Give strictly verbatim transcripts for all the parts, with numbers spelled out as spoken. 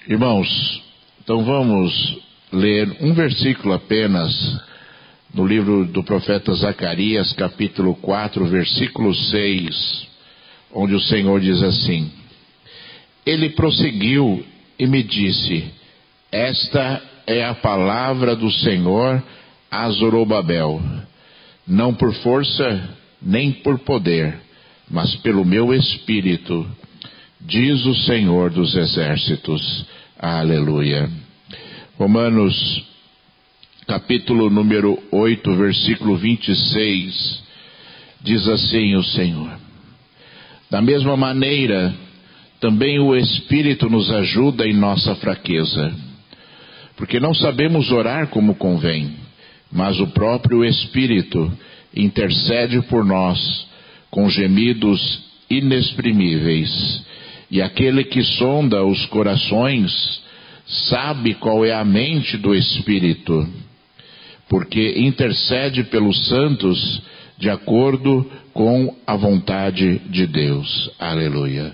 Irmãos, então vamos ler um versículo apenas no livro do profeta Zacarias, capítulo quatro, versículo seis, onde o Senhor diz assim: Ele prosseguiu e me disse: Esta é a palavra do Senhor a Zorobabel, não por força nem por poder, mas pelo meu espírito, diz o Senhor dos exércitos. Aleluia. Romanos, capítulo número oito, versículo vinte e seis, diz assim o Senhor: Da mesma maneira, também o Espírito nos ajuda em nossa fraqueza, porque não sabemos orar como convém, mas o próprio Espírito intercede por nós com gemidos inexprimíveis. E aquele que sonda os corações sabe qual é a mente do Espírito, porque intercede pelos santos de acordo com a vontade de Deus. Aleluia.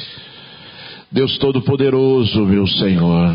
Deus Todo-Poderoso, meu Senhor,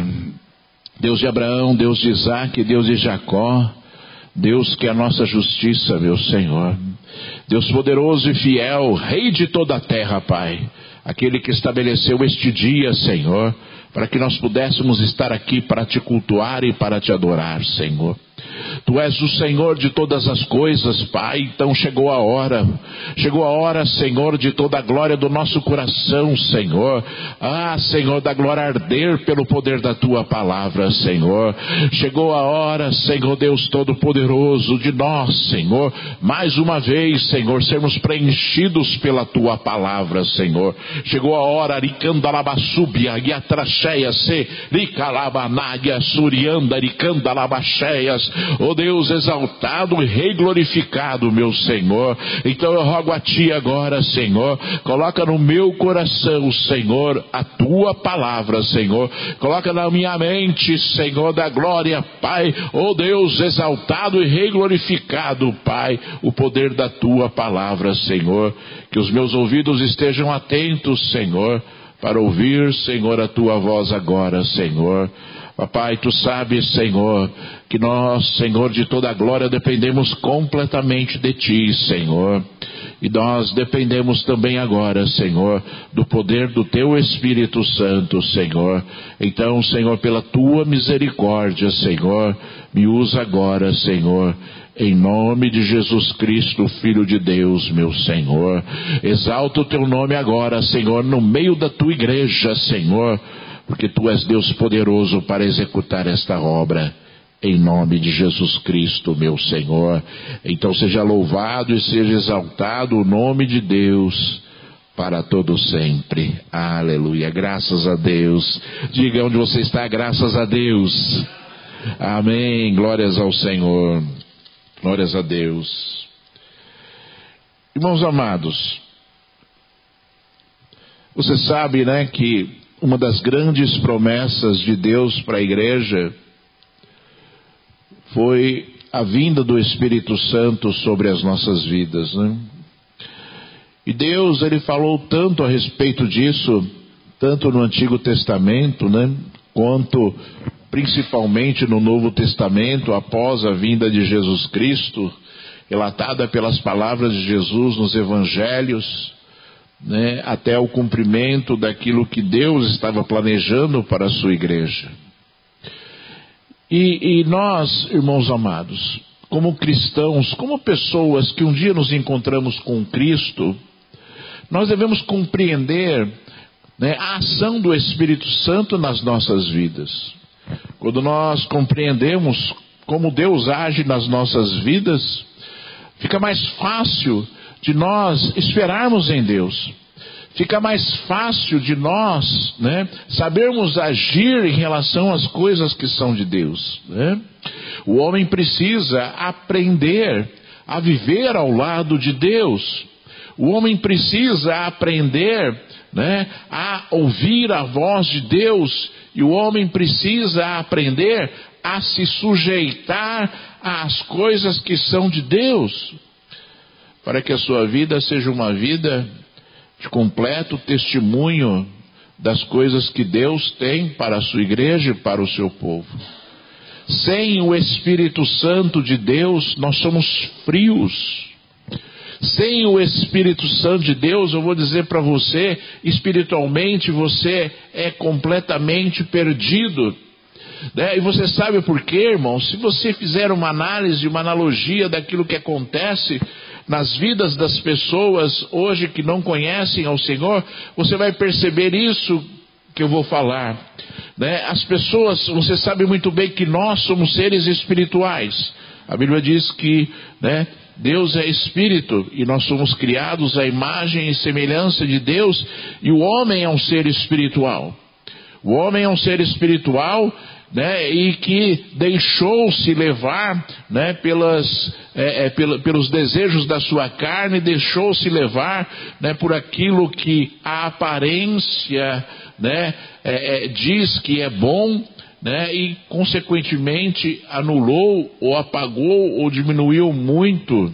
Deus de Abraão, Deus de Isaac, Deus de Jacó, Deus que é a nossa justiça, meu Senhor, Deus poderoso e fiel, Rei de toda a terra, Pai, aquele que estabeleceu este dia, Senhor, para que nós pudéssemos estar aqui para te cultuar e para te adorar, Senhor. Tu és o Senhor de todas as coisas, Pai. Então chegou a hora, chegou a hora, Senhor, de toda a glória do nosso coração, Senhor. Ah, Senhor, da glória arder pelo poder da Tua palavra, Senhor. Chegou a hora, Senhor Deus Todo-Poderoso, de nós, Senhor, mais uma vez, Senhor, sermos preenchidos pela Tua palavra, Senhor. Chegou a hora, Ricandalabassúbia, Iatracheia, Se, Ricalabanágia, Surianda, Ricandalabacheias. Ó Deus exaltado e rei glorificado, meu Senhor. Então eu rogo a Ti agora, Senhor, coloca no meu coração, Senhor, a Tua palavra, Senhor. Coloca na minha mente, Senhor da glória, Pai, ó Deus exaltado e rei glorificado, Pai, o poder da Tua palavra, Senhor. Que os meus ouvidos estejam atentos, Senhor, para ouvir, Senhor, a Tua voz agora, Senhor. Papai, Tu sabes, Senhor, que nós, Senhor, de toda a glória dependemos completamente de Ti, Senhor. E nós dependemos também agora, Senhor, do poder do Teu Espírito Santo, Senhor. Então, Senhor, pela Tua misericórdia, Senhor, me usa agora, Senhor, em nome de Jesus Cristo, Filho de Deus, meu Senhor. Exalta o Teu nome agora, Senhor, no meio da Tua igreja, Senhor, porque Tu és Deus poderoso para executar esta obra, em nome de Jesus Cristo, meu Senhor. Então seja louvado e seja exaltado o nome de Deus para todo sempre. Aleluia, graças a Deus. Diga onde você está, graças a Deus. Amém, glórias ao Senhor, glórias a Deus. Irmãos amados, você sabe, né, que uma das grandes promessas de Deus para a igreja foi a vinda do Espírito Santo sobre as nossas vidas, né? E Deus, Ele falou tanto a respeito disso, tanto no Antigo Testamento, né, quanto principalmente no Novo Testamento, após a vinda de Jesus Cristo, relatada pelas palavras de Jesus nos Evangelhos, né, até o cumprimento daquilo que Deus estava planejando para a sua igreja. E, e nós, irmãos amados, como cristãos, como pessoas que um dia nos encontramos com Cristo, nós devemos compreender, né, a ação do Espírito Santo nas nossas vidas. Quando nós compreendemos como Deus age nas nossas vidas, fica mais fácil de nós esperarmos em Deus. Fica mais fácil de nós, né, sabermos agir em relação às coisas que são de Deus, né? O homem precisa aprender a viver ao lado de Deus. O homem precisa aprender, né, a ouvir a voz de Deus. E o homem precisa aprender a se sujeitar às coisas que são de Deus, para que a sua vida seja uma vida de completo testemunho das coisas que Deus tem para a sua igreja e para o seu povo. Sem o Espírito Santo de Deus, nós somos frios. Sem o Espírito Santo de Deus, eu vou dizer para você, espiritualmente você é completamente perdido. Né? E você sabe por quê, irmão? Se você fizer uma análise, uma analogia daquilo que acontece nas vidas das pessoas hoje que não conhecem ao Senhor, você vai perceber isso que eu vou falar. Né? As pessoas, você sabe muito bem que nós somos seres espirituais. A Bíblia diz que, né, Deus é espírito e nós somos criados à imagem e semelhança de Deus, e o homem é um ser espiritual. O homem é um ser espiritual, né, e que deixou-se levar, né, pelas, é, é, pela, pelos desejos da sua carne, deixou-se levar, né, por aquilo que a aparência, né, é, é, diz que é bom, né, e consequentemente anulou ou apagou ou diminuiu muito,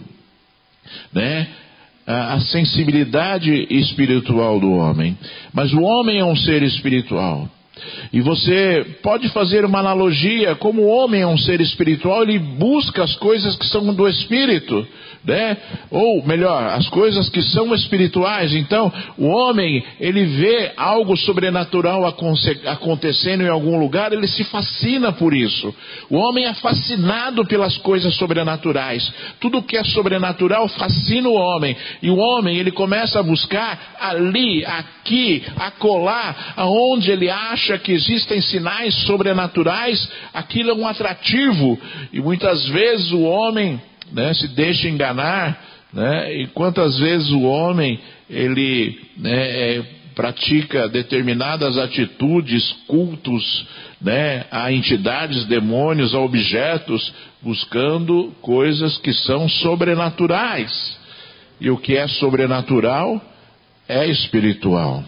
né, a, a sensibilidade espiritual do homem. Mas o homem é um ser espiritual. E você pode fazer uma analogia, como o homem é um ser espiritual, ele busca as coisas que são do espírito, né? Ou melhor, as coisas que são espirituais. Então, o homem, ele vê algo sobrenatural acontecendo em algum lugar, ele se fascina por isso. O homem é fascinado pelas coisas sobrenaturais. Tudo que é sobrenatural fascina o homem. E o homem, ele começa a buscar ali, aqui, acolá, aonde ele acha que existem sinais sobrenaturais, aquilo é um atrativo. E muitas vezes o homem, né, se deixa enganar, né, e quantas vezes o homem ele, né, é, pratica determinadas atitudes, cultos, né, a entidades, demônios, a objetos, buscando coisas que são sobrenaturais. E o que é sobrenatural é espiritual.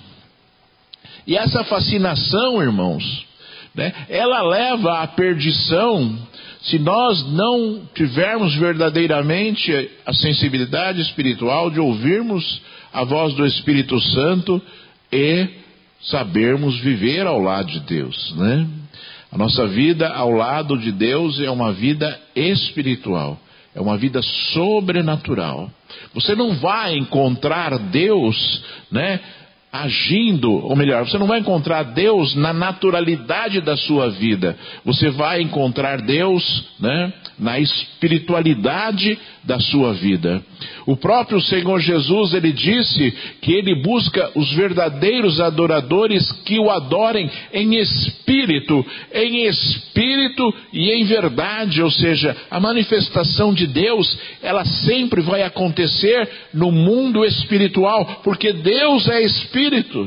E essa fascinação, irmãos, né, ela leva à perdição se nós não tivermos verdadeiramente a sensibilidade espiritual de ouvirmos a voz do Espírito Santo e sabermos viver ao lado de Deus, né? A nossa vida ao lado de Deus é uma vida espiritual, é uma vida sobrenatural. Você não vai encontrar Deus, né, agindo, ou melhor, você não vai encontrar Deus na naturalidade da sua vida. Você vai encontrar Deus, né, na espiritualidade da sua vida. O próprio Senhor Jesus, ele disse que ele busca os verdadeiros adoradores que o adorem em espírito, em espírito e em verdade. Ou seja, a manifestação de Deus, ela sempre vai acontecer no mundo espiritual, porque Deus é espírito.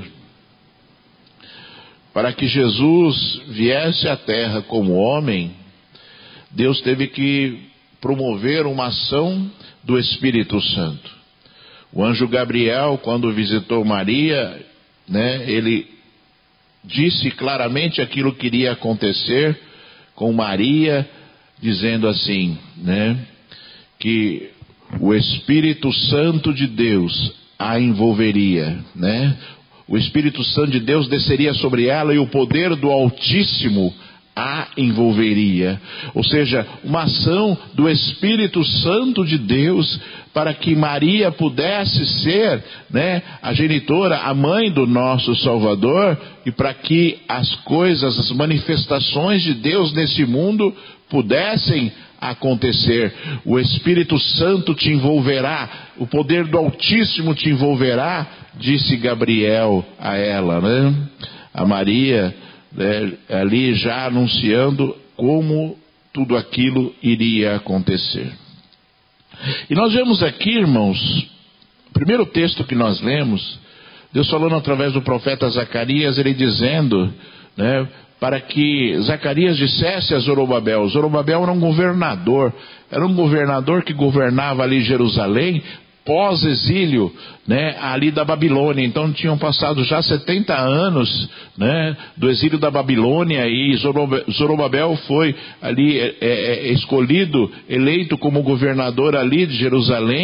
Para que Jesus viesse à terra como homem, Deus teve que promover uma ação do Espírito Santo. O anjo Gabriel, quando visitou Maria, né, ele disse claramente aquilo que iria acontecer com Maria, dizendo assim, né, que o Espírito Santo de Deus a envolveria, né? O Espírito Santo de Deus desceria sobre ela e o poder do Altíssimo a envolveria. Ou seja, uma ação do Espírito Santo de Deus para que Maria pudesse ser, né, a genitora, a mãe do nosso Salvador, e para que as coisas, as manifestações de Deus nesse mundo pudessem acontecer. O Espírito Santo te envolverá, o poder do Altíssimo te envolverá, disse Gabriel a ela, né? A Maria, né, ali já anunciando como tudo aquilo iria acontecer. E nós vemos aqui, irmãos, o primeiro texto que nós lemos, Deus falando através do profeta Zacarias, ele dizendo, né, para que Zacarias dissesse a Zorobabel. Zorobabel era um governador, era um governador que governava ali Jerusalém, pós-exílio, né, ali da Babilônia. Então tinham passado já setenta anos, né, do exílio da Babilônia, e Zorobabel foi ali é, é, escolhido, eleito como governador ali de Jerusalém,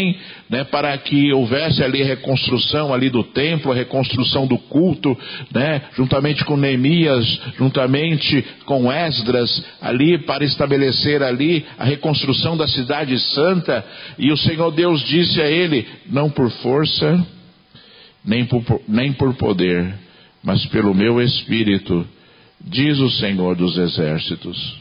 né, para que houvesse ali a reconstrução ali do templo, a reconstrução do culto, né, juntamente com Neemias, juntamente com Esdras, ali para estabelecer ali a reconstrução da cidade santa. E o Senhor Deus disse a ele: não por força, nem por, nem por poder, mas pelo meu Espírito, diz o Senhor dos Exércitos.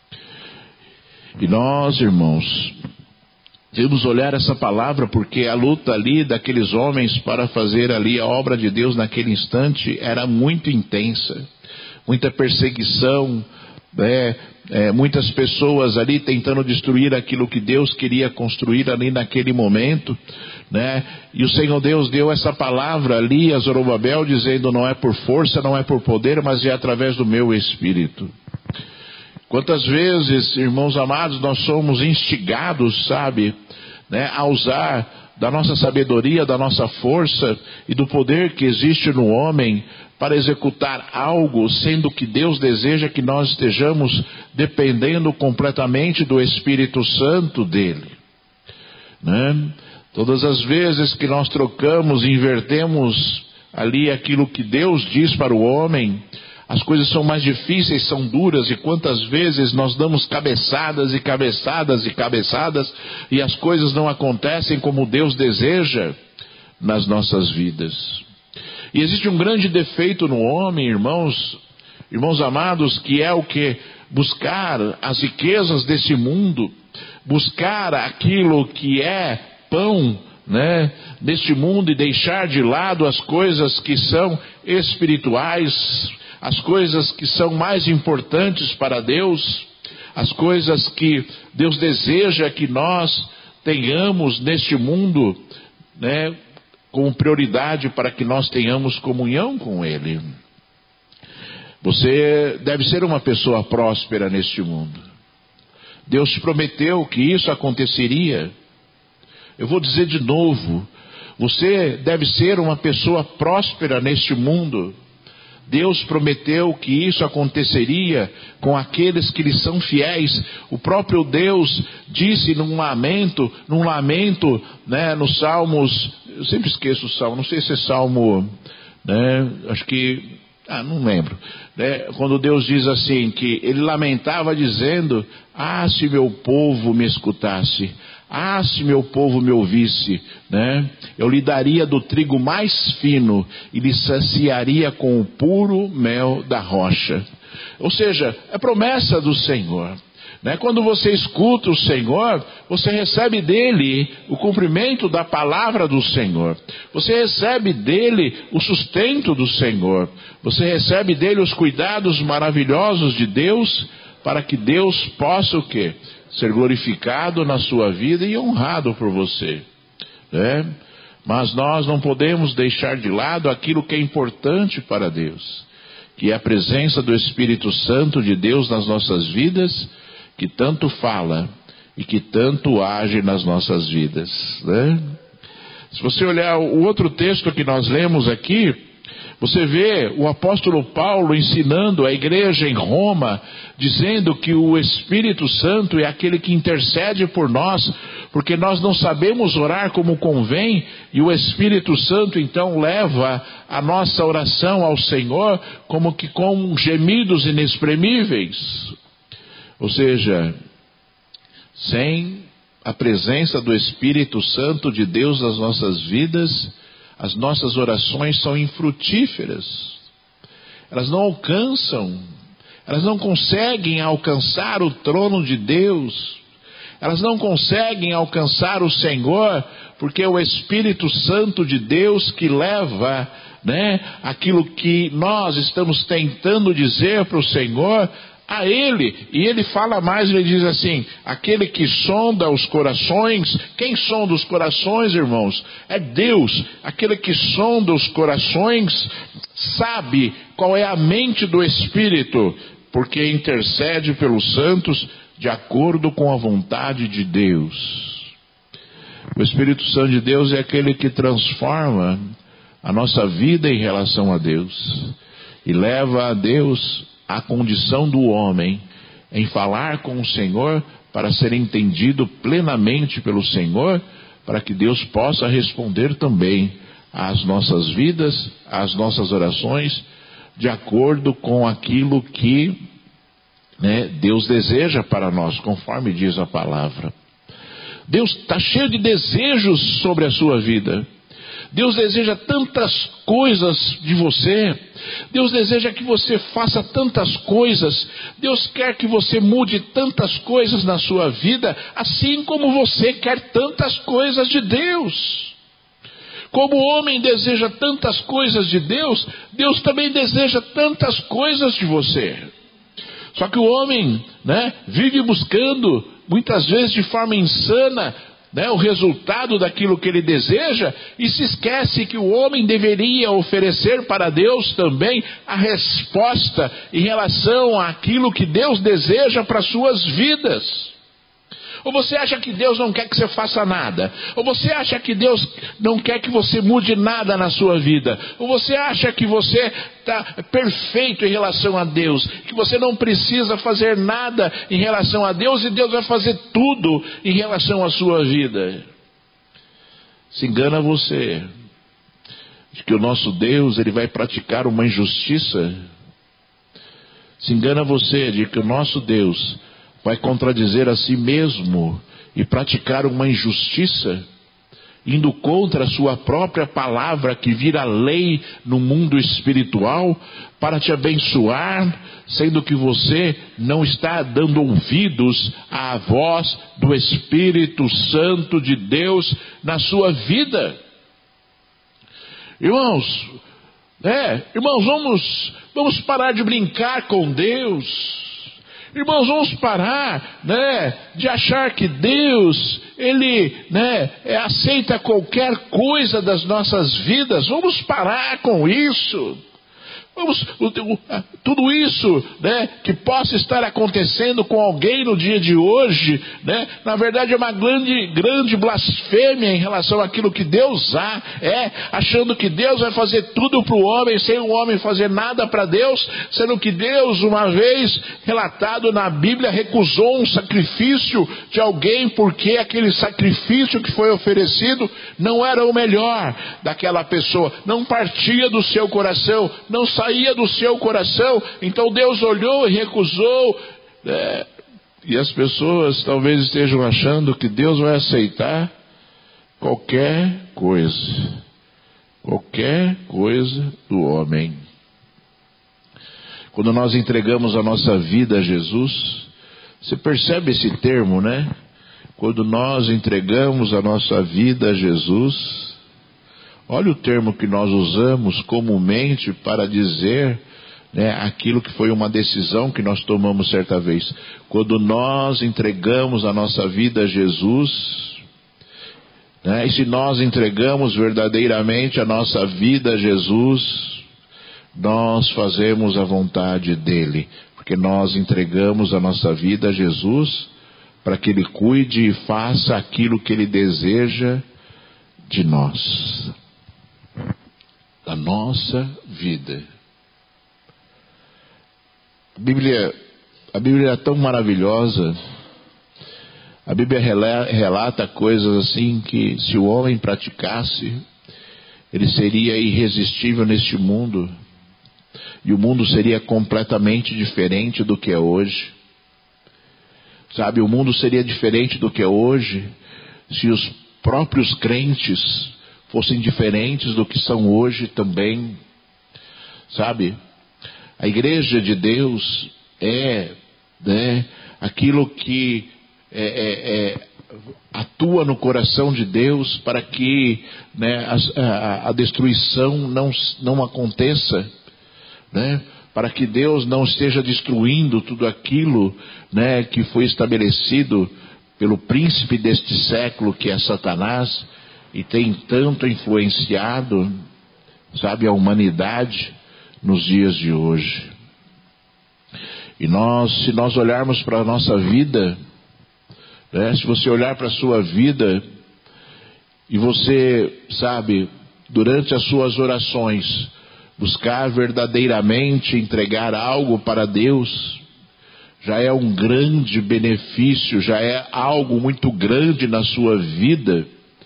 E nós, irmãos, devemos olhar essa palavra, porque a luta ali daqueles homens para fazer ali a obra de Deus naquele instante era muito intensa. Muita perseguição, né? É, muitas pessoas ali tentando destruir aquilo que Deus queria construir ali naquele momento, né? E o Senhor Deus deu essa palavra ali a Zorobabel, dizendo: não é por força, não é por poder, mas é através do meu Espírito. Quantas vezes, irmãos amados, nós somos instigados, sabe, né, a usar da nossa sabedoria, da nossa força e do poder que existe no homem para executar algo, sendo que Deus deseja que nós estejamos dependendo completamente do Espírito Santo dele, né? Todas as vezes que nós trocamos e invertemos ali aquilo que Deus diz para o homem, as coisas são mais difíceis, são duras, e quantas vezes nós damos cabeçadas e cabeçadas e cabeçadas, e as coisas não acontecem como Deus deseja nas nossas vidas. E existe um grande defeito no homem, irmãos, irmãos amados, que é o que? Buscar as riquezas desse mundo, buscar aquilo que é pão, né, deste mundo, e deixar de lado as coisas que são espirituais, as coisas que são mais importantes para Deus, as coisas que Deus deseja que nós tenhamos neste mundo, né, como prioridade para que nós tenhamos comunhão com Ele. Você deve ser uma pessoa próspera neste mundo. Deus te prometeu que isso aconteceria. Eu vou dizer de novo, você deve ser uma pessoa próspera neste mundo. Deus prometeu que isso aconteceria com aqueles que lhe são fiéis. O próprio Deus disse num lamento, num lamento, né, nos Salmos, eu sempre esqueço o Salmo, não sei se é Salmo, né, acho que, ah, não lembro, né, quando Deus diz assim, que ele lamentava dizendo: ah, se meu povo me escutasse, ah, se meu povo me ouvisse, né? Eu lhe daria do trigo mais fino e lhe saciaria com o puro mel da rocha. Ou seja, é promessa do Senhor, né? Quando você escuta o Senhor, você recebe dele o cumprimento da palavra do Senhor. Você recebe dele o sustento do Senhor. Você recebe dele os cuidados maravilhosos de Deus, para que Deus possa o quê? Ser glorificado na sua vida e honrado por você, né? Mas nós não podemos deixar de lado aquilo que é importante para Deus, que é a presença do Espírito Santo de Deus nas nossas vidas, que tanto fala e que tanto age nas nossas vidas, né? Se você olhar o outro texto que nós lemos aqui, você vê o apóstolo Paulo ensinando a igreja em Roma, dizendo que o Espírito Santo é aquele que intercede por nós, porque nós não sabemos orar como convém, e o Espírito Santo então leva a nossa oração ao Senhor como que com gemidos inexprimíveis. Ou seja, sem a presença do Espírito Santo de Deus nas nossas vidas, as nossas orações são infrutíferas. Elas não alcançam, elas não conseguem alcançar o trono de Deus. Elas não conseguem alcançar o Senhor, porque é o Espírito Santo de Deus que leva, né, aquilo que nós estamos tentando dizer para o Senhor a Ele. E Ele fala mais, Ele diz assim: aquele que sonda os corações. Quem sonda os corações, irmãos? É Deus. Aquele que sonda os corações sabe qual é a mente do Espírito, porque intercede pelos santos de acordo com a vontade de Deus. O Espírito Santo de Deus é aquele que transforma a nossa vida em relação a Deus e leva a Deus a condição do homem em falar com o Senhor para ser entendido plenamente pelo Senhor, para que Deus possa responder também às nossas vidas, às nossas orações, de acordo com aquilo que, né, Deus deseja para nós, conforme diz a palavra. Deus está cheio de desejos sobre a sua vida. Deus deseja tantas coisas de você. Deus deseja que você faça tantas coisas. Deus quer que você mude tantas coisas na sua vida, assim como você quer tantas coisas de Deus. Como o homem deseja tantas coisas de Deus, Deus também deseja tantas coisas de você. Só que o homem, né, vive buscando, muitas vezes de forma insana, né, o resultado daquilo que ele deseja, e se esquece que o homem deveria oferecer para Deus também a resposta em relação àquilo que Deus deseja para as suas vidas. Ou você acha que Deus não quer que você faça nada? Ou você acha que Deus não quer que você mude nada na sua vida? Ou você acha que você está perfeito em relação a Deus? Que você não precisa fazer nada em relação a Deus e Deus vai fazer tudo em relação à sua vida? Se engana você de que o nosso Deus, ele vai praticar uma injustiça. Se engana você de que o nosso Deus vai contradizer a si mesmo e praticar uma injustiça, indo contra a sua própria palavra que vira lei no mundo espiritual para te abençoar, sendo que você não está dando ouvidos à voz do Espírito Santo de Deus na sua vida. Irmãos, é, irmãos, vamos, vamos parar de brincar com Deus. Irmãos, vamos parar, né, de achar que Deus, Ele, né, aceita qualquer coisa das nossas vidas. Vamos parar com isso. Vamos, tudo isso, né, que possa estar acontecendo com alguém no dia de hoje, né, na verdade é uma grande, grande blasfêmia em relação àquilo que Deus há, é, achando que Deus vai fazer tudo para o homem, sem o homem fazer nada para Deus, sendo que Deus, uma vez relatado na Bíblia, recusou um sacrifício de alguém, porque aquele sacrifício que foi oferecido não era o melhor daquela pessoa, não partia do seu coração, não saía do seu coração. Então Deus olhou e recusou, né? E as pessoas talvez estejam achando que Deus vai aceitar qualquer coisa, qualquer coisa do homem. Quando nós entregamos a nossa vida a Jesus, você percebe esse termo, né? Quando nós entregamos a nossa vida a Jesus, olha o termo que nós usamos comumente para dizer, né, aquilo que foi uma decisão que nós tomamos certa vez. Quando nós entregamos a nossa vida a Jesus, né, e se nós entregamos verdadeiramente a nossa vida a Jesus, nós fazemos a vontade dEle, porque nós entregamos a nossa vida a Jesus para que Ele cuide e faça aquilo que Ele deseja de nós. Da nossa vida. A Bíblia, a Bíblia é tão maravilhosa. A Bíblia relata coisas assim que, se o homem praticasse, ele seria irresistível neste mundo. E o mundo seria completamente diferente do que é hoje. Sabe, o mundo seria diferente do que é hoje se os próprios crentes fossem diferentes do que são hoje também. Sabe, a igreja de Deus é, né, aquilo que é, é, é, atua no coração de Deus para que, né, a, a, a destruição não, não aconteça, né, para que Deus não esteja destruindo tudo aquilo, né, que foi estabelecido pelo príncipe deste século, que é Satanás, e tem tanto influenciado, sabe, a humanidade nos dias de hoje. E nós, se nós olharmos para a nossa vida, né, se você olhar para a sua vida, e você, sabe, durante as suas orações, buscar verdadeiramente entregar algo para Deus, já é um grande benefício, já é algo muito grande na sua vida,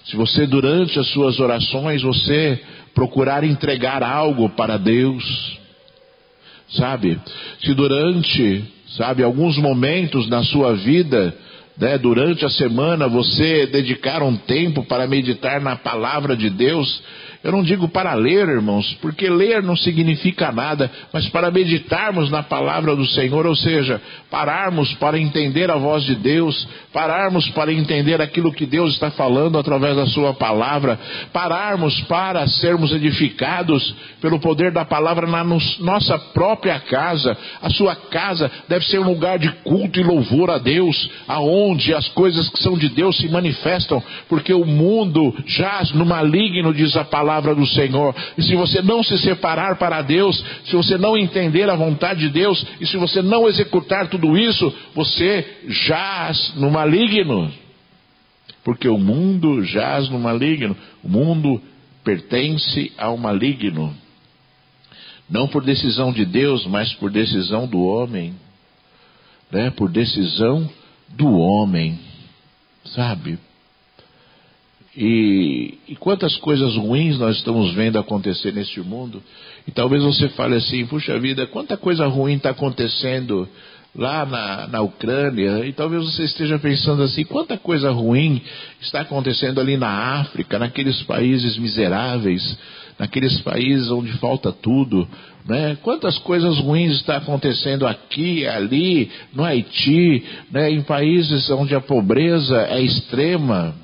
Se você, durante as suas orações, você procurar entregar algo para Deus, sabe? Se durante, sabe, alguns momentos na sua vida, né, durante a semana, você dedicar um tempo para meditar na palavra de Deus, eu não digo para ler, irmãos, porque ler não significa nada, mas para meditarmos na palavra do Senhor, ou seja, pararmos para entender a voz de Deus, pararmos para entender aquilo que Deus está falando através da sua palavra, pararmos para sermos edificados pelo poder da palavra na nossa própria casa. A sua casa deve ser um lugar de culto e louvor a Deus, aonde as coisas que são de Deus se manifestam, porque o mundo jaz no maligno, diz a palavra palavra do Senhor. E se você não se separar para Deus, se você não entender a vontade de Deus, e se você não executar tudo isso, você jaz no maligno. Porque o mundo jaz no maligno. O mundo pertence ao maligno. Não por decisão de Deus, mas por decisão do homem. Né? Por decisão do homem. Sabe? E, e quantas coisas ruins nós estamos vendo acontecer neste mundo. E talvez você fale assim: puxa vida, quanta coisa ruim está acontecendo lá na, na Ucrânia. E talvez você esteja pensando assim: quanta coisa ruim está acontecendo ali na África, naqueles países miseráveis, naqueles países onde falta tudo, né? Quantas coisas ruins está acontecendo aqui, ali, no Haiti, né? Em países onde a pobreza é extrema.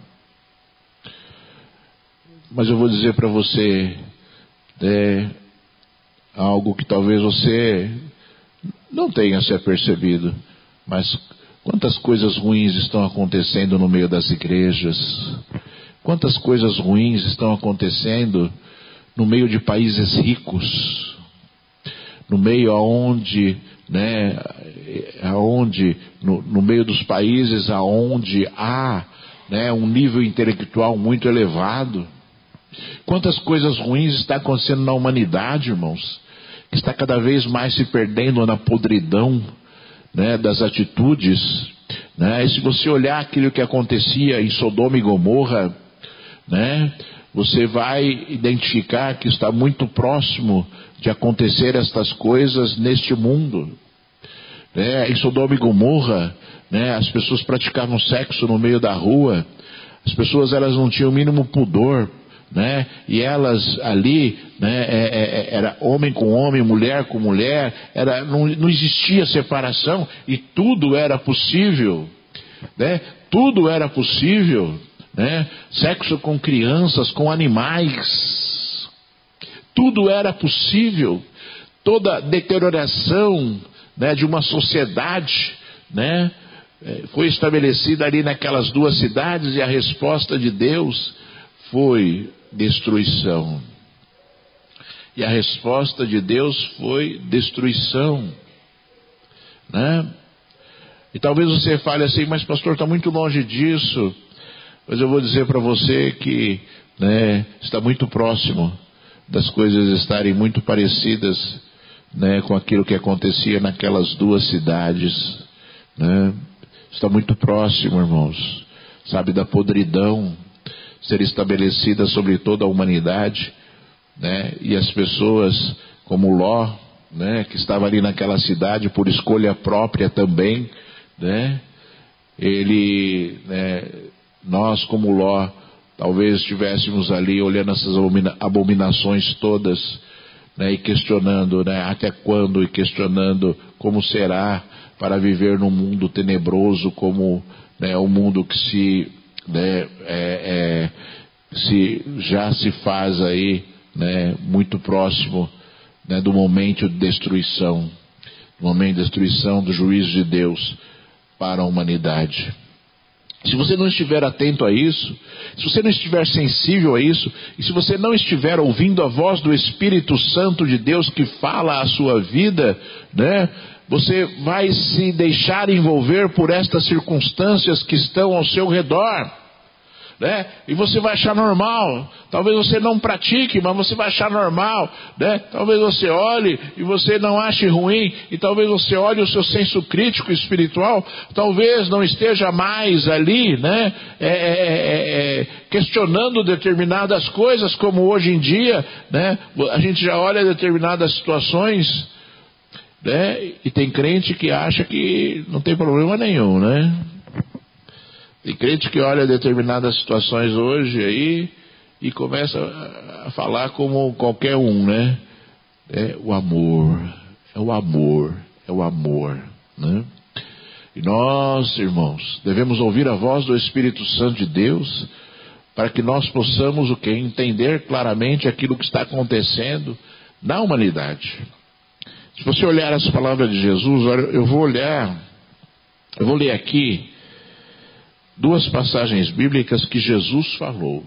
Mas eu vou dizer para você, é, algo que talvez você não tenha se apercebido, mas quantas coisas ruins estão acontecendo no meio das igrejas, quantas coisas ruins estão acontecendo no meio de países ricos, no meio aonde, né, aonde, no, no meio dos países aonde há, né, um nível intelectual muito elevado. Quantas coisas ruins está acontecendo na humanidade, irmãos, que está cada vez mais se perdendo na podridão, né, das atitudes, né? E se você olhar aquilo que acontecia em Sodoma e Gomorra, né, você vai identificar que está muito próximo de acontecer estas coisas neste mundo. Né? Em Sodoma e Gomorra, né, as pessoas praticavam sexo no meio da rua, as pessoas elas não tinham o mínimo pudor. Né? E elas ali, né, é, é, era homem com homem, mulher com mulher, era, não, não existia separação e tudo era possível, né? Tudo era possível, né? Sexo com crianças, com animais, tudo era possível. Toda deterioração, né, de uma sociedade, né, foi estabelecida ali naquelas duas cidades, e a resposta de Deus foi destruição. E a resposta de Deus foi destruição, né? E talvez você fale assim: mas pastor, está muito longe disso. Mas eu vou dizer para você que, né, está muito próximo das coisas estarem muito parecidas, né, com aquilo que acontecia naquelas duas cidades, né? Está muito próximo, irmãos, sabe, da podridão ser estabelecida sobre toda a humanidade, né? E as pessoas como Ló, né, que estava ali naquela cidade por escolha própria também, né? Ele, né, nós como Ló, talvez estivéssemos ali olhando essas abomina- abominações todas, né, e questionando, né, até quando, e questionando como será para viver num mundo tenebroso como, né, o mundo que se Né, é, é, se já se faz aí, né, muito próximo, né, do momento de destruição, do momento de destruição, do juízo de Deus para a humanidade. Se você não estiver atento a isso, se você não estiver sensível a isso, e se você não estiver ouvindo a voz do Espírito Santo de Deus que fala a sua vida, né, você vai se deixar envolver por estas circunstâncias que estão ao seu redor. né? E você vai achar normal. Talvez você não pratique, mas você vai achar normal, né? Talvez você olhe e você não ache ruim, e talvez você olhe o seu senso crítico espiritual, talvez não esteja mais ali, né? É, é, é, questionando determinadas coisas, como hoje em dia, né? A gente já olha determinadas situações, né? E tem crente que acha que não tem problema nenhum, né? Tem crente que olha determinadas situações hoje aí e começa a falar como qualquer um, né? É o amor, é o amor, é o amor, né? E nós, irmãos, devemos ouvir a voz do Espírito Santo de Deus para que nós possamos o quê? Entender claramente aquilo que está acontecendo na humanidade. Se você olhar as palavras de Jesus, olha, eu vou olhar, eu vou ler aqui duas passagens bíblicas que Jesus falou.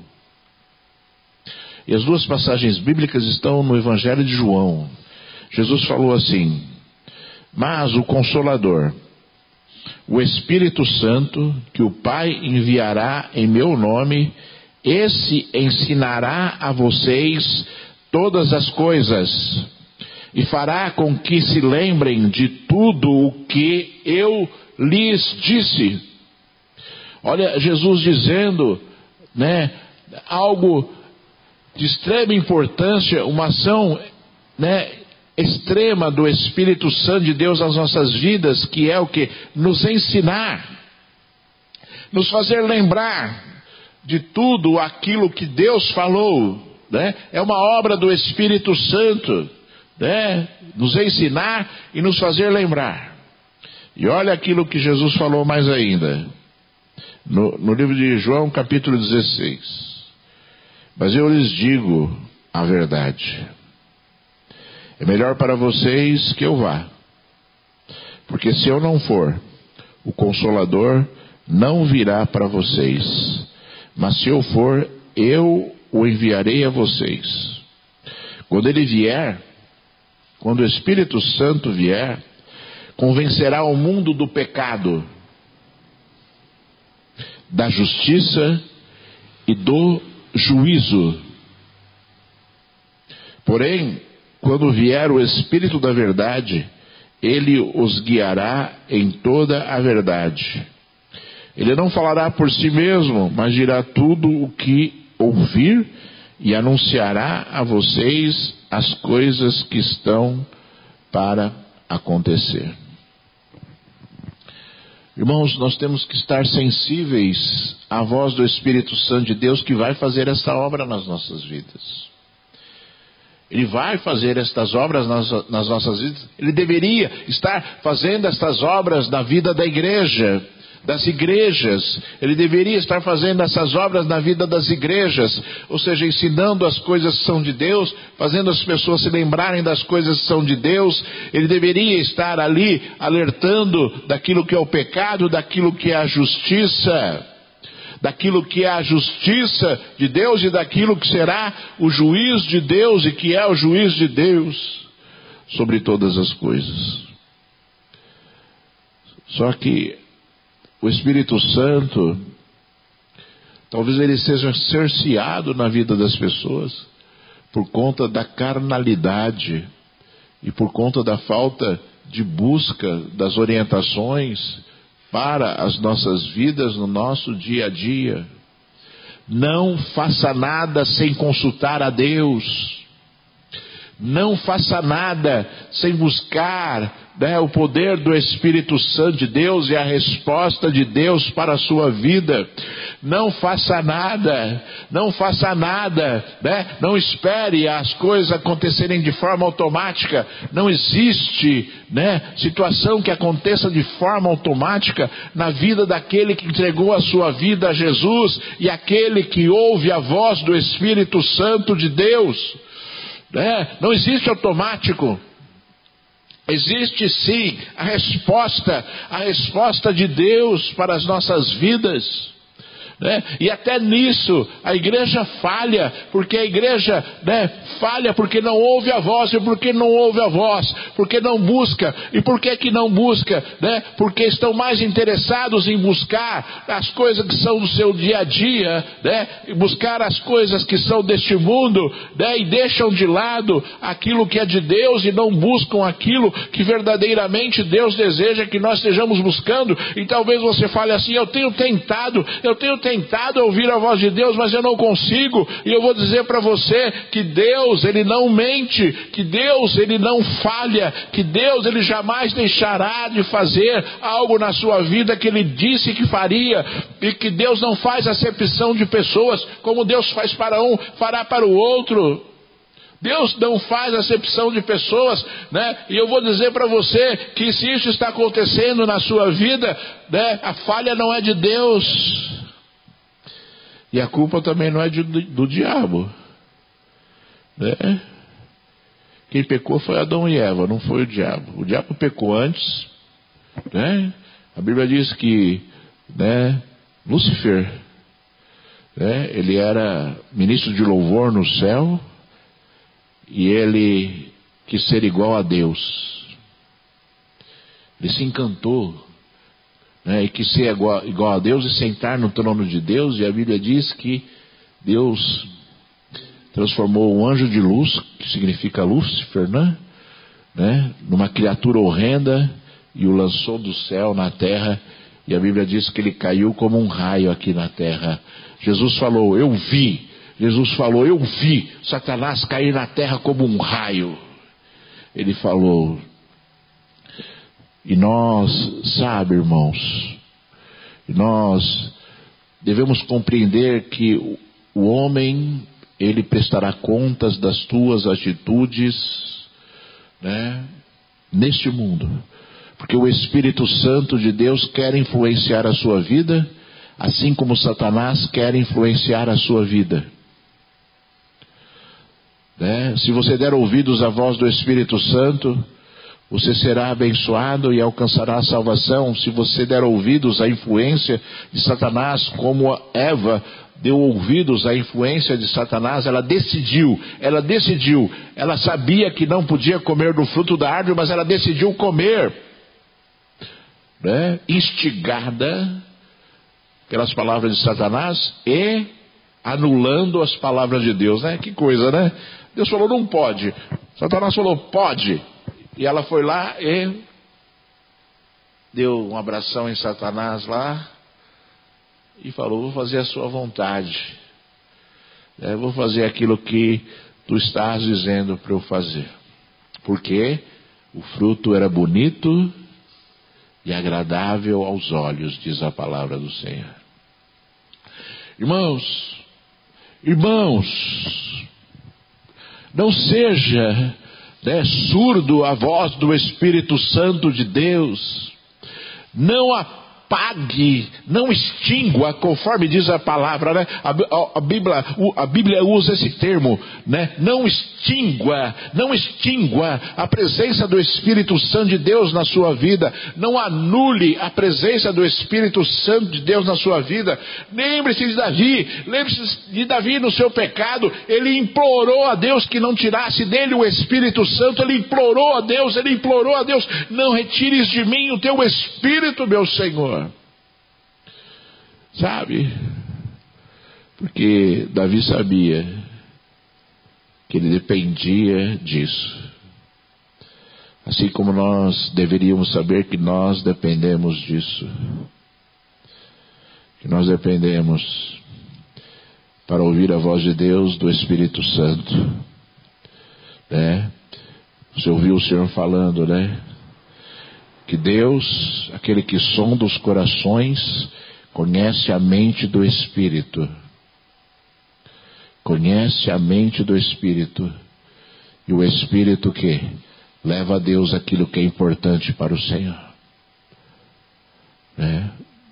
E as duas passagens bíblicas estão no Evangelho de João. Jesus falou assim: mas o Consolador, o Espírito Santo, que o Pai enviará em meu nome, esse ensinará a vocês todas as coisas, e fará com que se lembrem de tudo o que eu lhes disse. Olha, Jesus dizendo, né, algo de extrema importância, uma ação, né, extrema do Espírito Santo de Deus nas nossas vidas, que é o que? Nos ensinar, nos fazer lembrar de tudo aquilo que Deus falou, né? É uma obra do Espírito Santo, né? Nos ensinar e nos fazer lembrar. E olha aquilo que Jesus falou mais ainda. No, no livro de João, capítulo dezesseis. Mas eu lhes digo a verdade. É melhor para vocês que eu vá. Porque se eu não for, o Consolador não virá para vocês. Mas se eu for, eu o enviarei a vocês. Quando ele vier, quando o Espírito Santo vier, convencerá o mundo do pecado, da justiça e do juízo. Porém, quando vier o Espírito da verdade, ele os guiará em toda a verdade. Ele não falará por si mesmo, mas dirá tudo o que ouvir e anunciará a vocês as coisas que estão para acontecer. Irmãos, nós temos que estar sensíveis à voz do Espírito Santo de Deus, que vai fazer esta obra nas nossas vidas. Ele vai fazer estas obras nas, nas nossas vidas. Ele deveria estar fazendo estas obras na vida da igreja, das igrejas. Ele deveria estar fazendo essas obras na vida das igrejas, ou seja, ensinando as coisas que são de Deus, fazendo as pessoas se lembrarem das coisas que são de Deus. Ele deveria estar ali alertando daquilo que é o pecado, daquilo que é a justiça, daquilo que é a justiça de Deus e daquilo que será o juízo de Deus e que é o juízo de Deus sobre todas as coisas. Só que o Espírito Santo, talvez ele seja cerceado na vida das pessoas por conta da carnalidade e por conta da falta de busca das orientações para as nossas vidas no nosso dia a dia. Não faça nada sem consultar a Deus. Não faça nada sem buscar, né, o poder do Espírito Santo de Deus e a resposta de Deus para a sua vida. Não faça nada, não faça nada, né? Não espere as coisas acontecerem de forma automática. Não existe, né, situação que aconteça de forma automática na vida daquele que entregou a sua vida a Jesus e aquele que ouve a voz do Espírito Santo de Deus. É, não existe automático. Existe sim a resposta, a resposta de Deus para as nossas vidas. né? E até nisso a igreja falha, porque a igreja, né, falha porque não ouve a voz. E porque não ouve a voz? Porque não busca. E por que que não busca? Né? Porque estão mais interessados em buscar as coisas que são do seu dia a dia, né? E buscar as coisas que são deste mundo, né? E deixam de lado aquilo que é de Deus e não buscam aquilo que verdadeiramente Deus deseja que nós estejamos buscando. E talvez você fale assim: eu tenho tentado, eu tenho tentado ouvir a voz de Deus, mas eu não consigo. E eu vou dizer para você que Deus, Ele não mente, que Deus, Ele não falha, que Deus, Ele jamais deixará de fazer algo na sua vida que Ele disse que faria, e que Deus não faz acepção de pessoas. Como Deus faz para um, fará para o outro. Deus não faz acepção de pessoas, né? E eu vou dizer para você que se isso está acontecendo na sua vida, né, a falha não é de Deus, e a culpa também não é de, do, do diabo, né? Quem pecou foi Adão e Eva, não foi o diabo. O diabo pecou antes, né? A Bíblia diz que, né, Lúcifer, né, ele era ministro de louvor no céu, e ele quis ser igual a Deus. Ele se encantou, né, e quis ser igual, igual a Deus e sentar no trono de Deus. E a Bíblia diz que Deus transformou um anjo de luz, que significa Lúcifer, né, né, numa criatura horrenda, e o lançou do céu na terra. E a Bíblia diz que ele caiu como um raio aqui na terra. Jesus falou: eu vi. Jesus falou: eu vi Satanás cair na terra como um raio. Ele falou. E nós, sabe, irmãos, nós devemos compreender que o homem, ele prestará contas das tuas atitudes, né, neste mundo. Porque o Espírito Santo de Deus quer influenciar a sua vida, assim como Satanás quer influenciar a sua vida. Né? Se você der ouvidos à voz do Espírito Santo, você será abençoado e alcançará a salvação. Se você der ouvidos à influência de Satanás, como Eva deu ouvidos à influência de Satanás, ela decidiu, ela decidiu, ela sabia que não podia comer do fruto da árvore, mas ela decidiu comer, né? Instigada pelas palavras de Satanás e anulando as palavras de Deus, né? Que coisa, né? Deus falou: não pode. Satanás falou: pode. E ela foi lá e deu um abração em Satanás lá e falou: vou fazer a sua vontade, é, vou fazer aquilo que tu estás dizendo para eu fazer. Porque o fruto era bonito e agradável aos olhos, diz a palavra do Senhor. Irmãos, irmãos, não seja, né, surdo à voz do Espírito Santo de Deus. Não apague, não extingua, conforme diz a palavra, né? A, a, a, Bíblia, a Bíblia usa esse termo, né? Não extingua, não extingua a presença do Espírito Santo de Deus na sua vida. Não anule a presença do Espírito Santo de Deus na sua vida. Lembre-se de Davi, lembre-se de Davi no seu pecado. Ele implorou a Deus que não tirasse dele o Espírito Santo. Ele implorou a Deus, ele implorou a Deus: não retires de mim o teu Espírito, meu Senhor. Sabe? Porque Davi sabia que ele dependia disso. Assim como nós deveríamos saber que nós dependemos disso. Que nós dependemos para ouvir a voz de Deus, do Espírito Santo. Né? Você ouviu o Senhor falando, né? Que Deus, aquele que sonda os corações, conhece a mente do Espírito. Conhece a mente do Espírito. E o Espírito que leva a Deus aquilo que é importante para o Senhor. Né?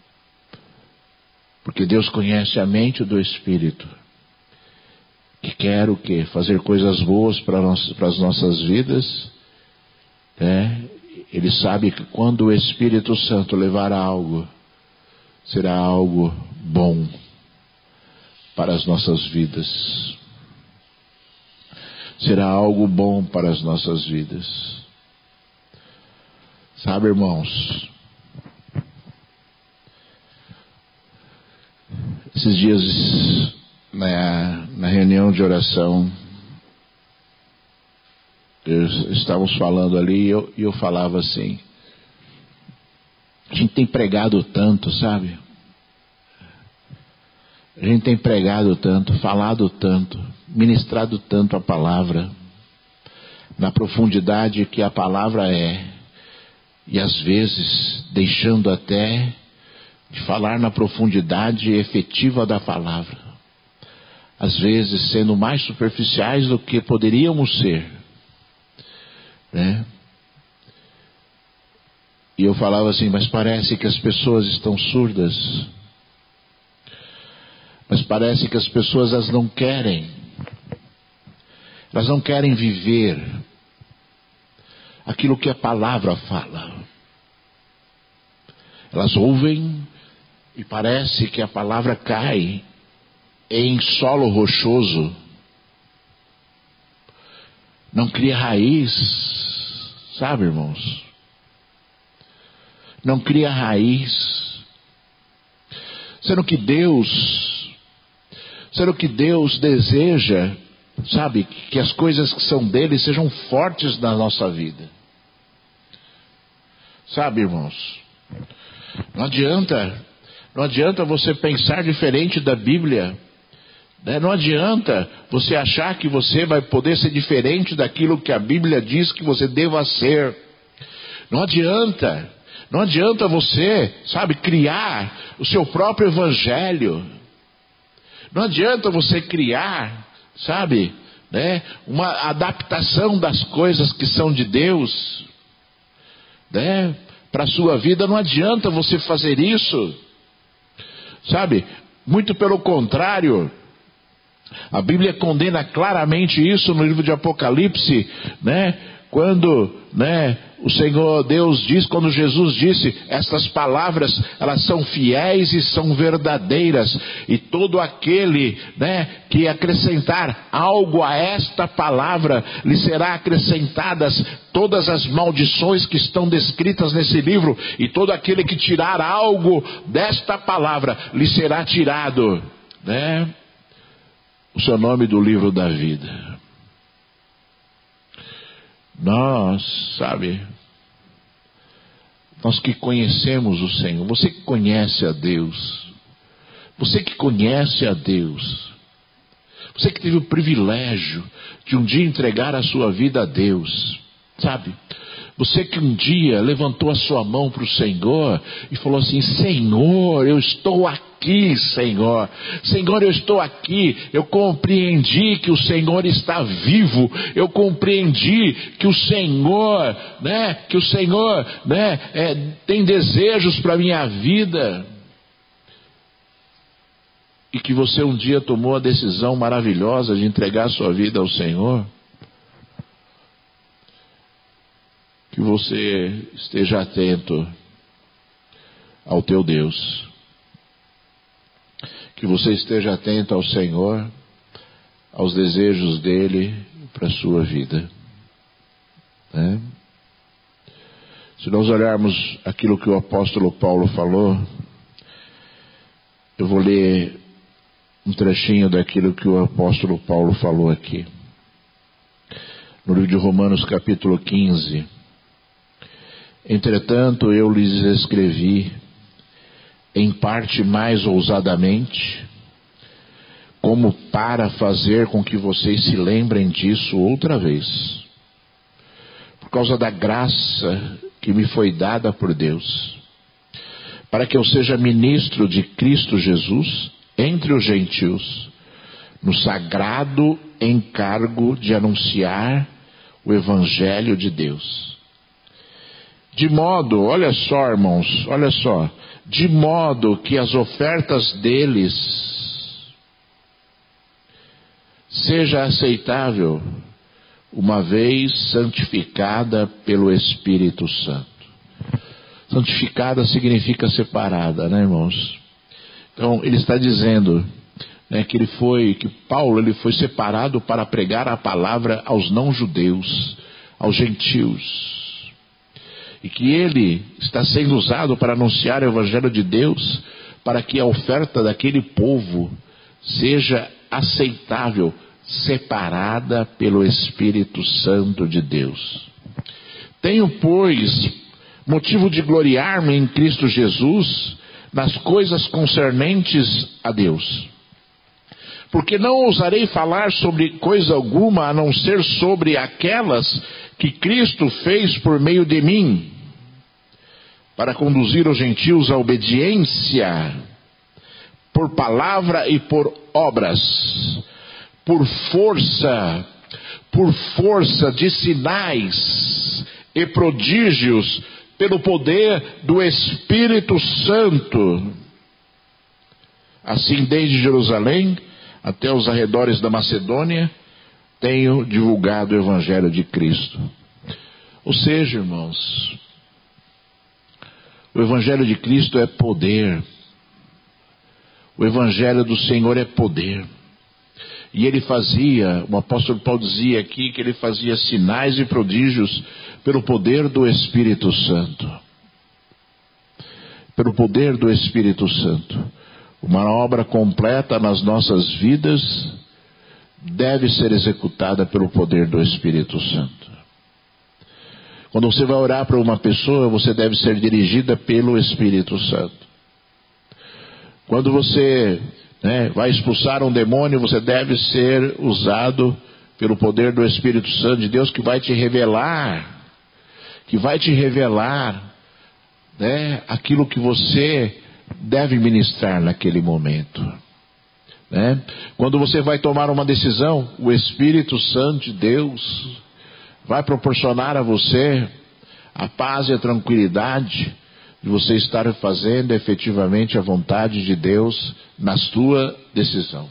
Porque Deus conhece a mente do Espírito. Que quer o quê? Fazer coisas boas para, nós, para as nossas vidas. Né? Ele sabe que quando o Espírito Santo levar algo, será algo bom. para as nossas vidas. Será algo bom para as nossas vidas. Sabe, irmãos, esses dias na, na reunião de oração, eu, estávamos falando ali e eu, eu falava assim, a gente tem pregado tanto, sabe? A gente tem pregado tanto, falado tanto, ministrado tanto a palavra, na profundidade que a palavra é, e às vezes deixando até de falar na profundidade efetiva da palavra, às vezes sendo mais superficiais do que poderíamos ser, né? E eu falava assim, mas parece que as pessoas estão surdas, mas parece que as pessoas elas não querem, elas não querem viver aquilo que a palavra fala. Elas ouvem e parece que a palavra cai em solo rochoso, não cria raiz, sabe, irmãos? Não cria raiz. Sendo que Deus, sendo que Deus deseja, sabe, que as coisas que são dele sejam fortes na nossa vida. Sabe, irmãos? Não adianta, não adianta você pensar diferente da Bíblia, né? Não adianta você achar que você vai poder ser diferente daquilo que a Bíblia diz que você deva ser. Não adianta, não adianta você, sabe, criar o seu próprio evangelho. Não adianta você criar, sabe, né, uma adaptação das coisas que são de Deus, né, para a sua vida. Não adianta você fazer isso, sabe, muito pelo contrário. A Bíblia condena claramente isso no livro de Apocalipse, né, quando, né, o Senhor Deus diz, quando Jesus disse, estas palavras, elas são fiéis e são verdadeiras, e todo aquele, né, que acrescentar algo a esta palavra, lhe será acrescentadas todas as maldições que estão descritas nesse livro, e todo aquele que tirar algo desta palavra, lhe será tirado, né, o seu nome do livro da vida. Nós, sabe, nós que conhecemos o Senhor, você que conhece a Deus, você que conhece a Deus, você que teve o privilégio de um dia entregar a sua vida a Deus, sabe, você que um dia levantou a sua mão para o Senhor e falou assim, Senhor, eu estou aqui, Senhor, Senhor, eu estou aqui, eu compreendi que o Senhor está vivo, eu compreendi que o Senhor, né, que o Senhor, né, é, tem desejos para a minha vida, e que você um dia tomou a decisão maravilhosa de entregar a sua vida ao Senhor. Que você esteja atento ao teu Deus. Que você esteja atento ao Senhor, aos desejos dele para a sua vida. Né? Se nós olharmos aquilo que o apóstolo Paulo falou, eu vou ler um trechinho daquilo que o apóstolo Paulo falou aqui. No livro de Romanos capítulo quinze. Entretanto, eu lhes escrevi, em parte mais ousadamente, como para fazer com que vocês se lembrem disso outra vez, por causa da graça que me foi dada por Deus, para que eu seja ministro de Cristo Jesus entre os gentios, no sagrado encargo de anunciar o Evangelho de Deus. De modo, olha só, irmãos, olha só, de modo que as ofertas deles seja aceitável, uma vez santificada pelo Espírito Santo. Santificada significa separada, né, irmãos? Então, ele está dizendo, né, que ele foi, que Paulo ele foi separado para pregar a palavra aos não-judeus, aos gentios, e que ele está sendo usado para anunciar o evangelho de Deus, para que a oferta daquele povo seja aceitável, separada pelo Espírito Santo de Deus. Tenho, pois, motivo de gloriar-me em Cristo Jesus nas coisas concernentes a Deus. Porque não ousarei falar sobre coisa alguma, a não ser sobre aquelas que Cristo fez por meio de mim, para conduzir os gentios à obediência, por palavra e por obras, por força, por força de sinais e prodígios, pelo poder do Espírito Santo. Assim, desde Jerusalém até os arredores da Macedônia, tenho divulgado o Evangelho de Cristo. Ou seja, irmãos, o Evangelho de Cristo é poder. O Evangelho do Senhor é poder. E ele fazia, o apóstolo Paulo dizia aqui que ele fazia sinais e prodígios pelo poder do Espírito Santo. Pelo poder do Espírito Santo. Uma obra completa nas nossas vidas deve ser executada pelo poder do Espírito Santo. Quando você vai orar para uma pessoa, você deve ser dirigida pelo Espírito Santo. Quando você né, vai expulsar um demônio, você deve ser usado pelo poder do Espírito Santo de Deus, que vai te revelar, que vai te revelar né, aquilo que você deve ministrar naquele momento. Né? Quando você vai tomar uma decisão, o Espírito Santo de Deus vai proporcionar a você a paz e a tranquilidade de você estar fazendo efetivamente a vontade de Deus na sua decisão.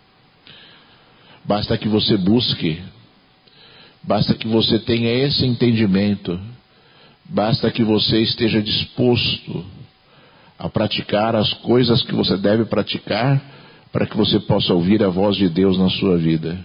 Basta que você busque, basta que você tenha esse entendimento, basta que você esteja disposto a praticar as coisas que você deve praticar para que você possa ouvir a voz de Deus na sua vida.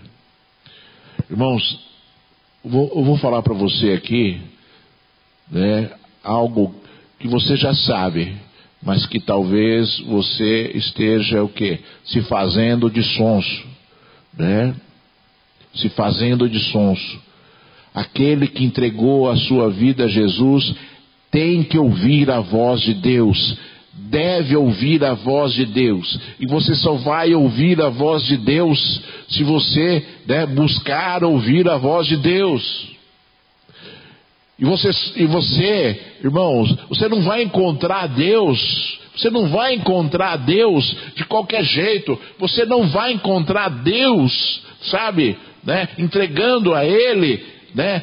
Irmãos, eu vou, eu vou falar para você aqui né, algo que você já sabe, mas que talvez você esteja o quê? Se fazendo de sonso, né? Se fazendo de sonso. Aquele que entregou a sua vida a Jesus tem que ouvir a voz de Deus, deve ouvir a voz de Deus, e você só vai ouvir a voz de Deus se você né, buscar ouvir a voz de Deus. E você, e você, irmãos, você não vai encontrar Deus, você não vai encontrar Deus de qualquer jeito, você não vai encontrar Deus, sabe, né, entregando a Ele, né,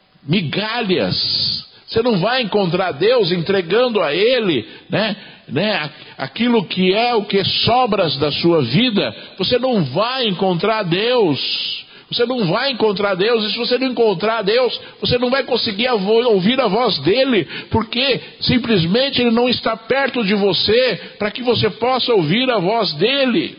migalhas. Você não vai encontrar Deus entregando a Ele, né, né, aquilo que é o que sobras da sua vida. Você não vai encontrar Deus. Você não vai encontrar Deus, e se você não encontrar Deus, você não vai conseguir ouvir a voz dEle, porque simplesmente Ele não está perto de você, para que você possa ouvir a voz dEle.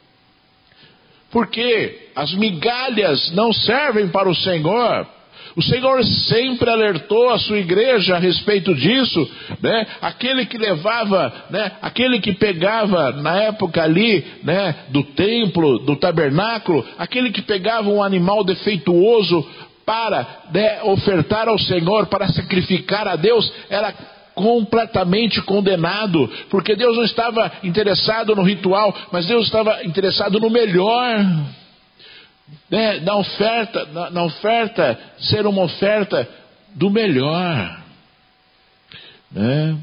Porque as migalhas não servem para o Senhor. O Senhor sempre alertou a sua igreja a respeito disso, né? Aquele que levava, né? Aquele que pegava na época ali, né? Do templo, do tabernáculo, aquele que pegava um animal defeituoso para né? ofertar ao Senhor, para sacrificar a Deus, era completamente condenado, porque Deus não estava interessado no ritual, mas Deus estava interessado no melhor. Né, na oferta, na, na oferta, ser uma oferta do melhor. Né?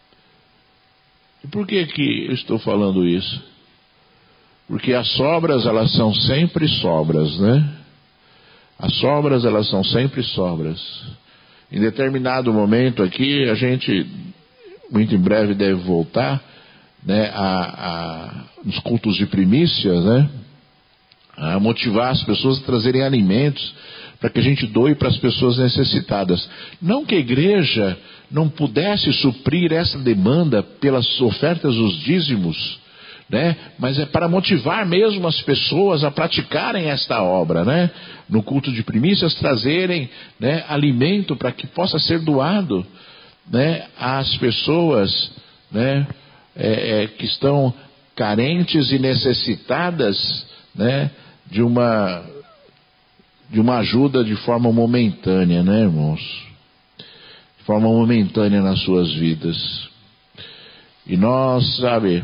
E por que que eu estou falando isso? Porque as sobras, elas são sempre sobras, né? As sobras, elas são sempre sobras. Em determinado momento aqui, a gente, muito em breve, deve voltar, né, a, a, nos cultos de primícias, né? A motivar as pessoas a trazerem alimentos para que a gente doe para as pessoas necessitadas. Não que a igreja não pudesse suprir essa demanda pelas ofertas dos dízimos, né? Mas é para motivar mesmo as pessoas a praticarem esta obra, né? No culto de primícias, trazerem, né, alimento para que possa ser doado, né, às pessoas, né, é, é, que estão carentes e necessitadas, né, de uma de uma ajuda de forma momentânea, né, irmãos? De forma momentânea nas suas vidas. E nós, sabe,